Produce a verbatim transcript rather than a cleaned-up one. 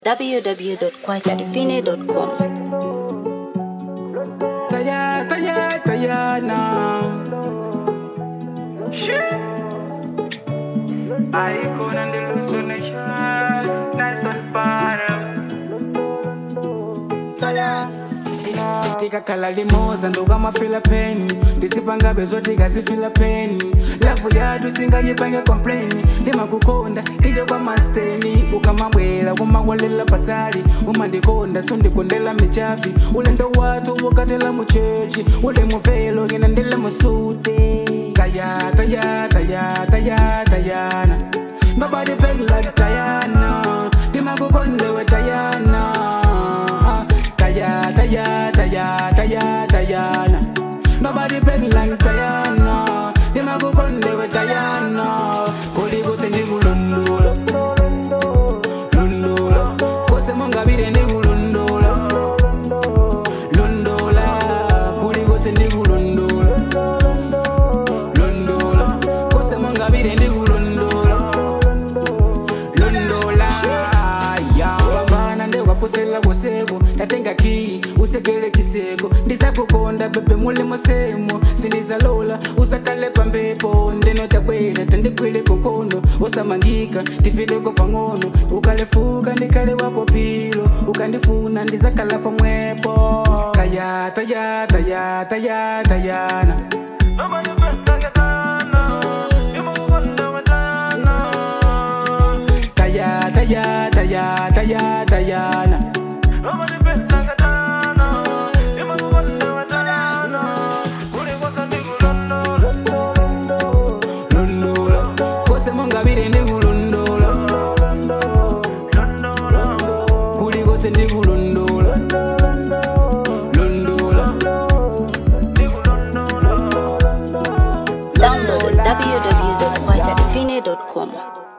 w w w dot kwacha define dot com. Taya, taya, tayana. Icon and the hallucination. Nice and para. Tika kala limoza ndoga mafila pain. Disipanga bezo tika zifila pain. Lafu ya dusinga jipange complain. Dima kukonda, tijo kwa masteni. Ukamabwela, umawalela patali. Umandikonda, sundi kondela michafi. Ulendo watu wakatela muchechi. Ule mufelo, ginandele musuti. Taya, taya, taya, taya, tayana. Nobody beg like Diana. Dima kukonde we Diana. Taya, taya, taya, taya, tayana. Nobody beg like Diana. Dima kukonde we Diana. Koli kose ndi kulondola, londola. Kose monga bire ndi kulondola, londola. Koli kose ndi kulondola, londola. Kose monga bire ndi kulondola, londola. Ya babana nde wapusela kuseko. Tatenga ki, usekele kiseko. Ndisa kukonda bebe mule mosemo. Sindiza lola, usakale pambepo. Ndeno takwena, tendekwile kokono. Osamangika, tifile ko pangono. Ukalefuka, ndikale wako pilo. Ukandifuna, ndizakala pamwepo. Taya, taya, taya, taya, tayana. Taya, taya, taya, taya, tayana. Londola, kose monga bire ndi kulondola, kuli kose ndi kulondola, londola. Download w w w dot kwacha define dot com.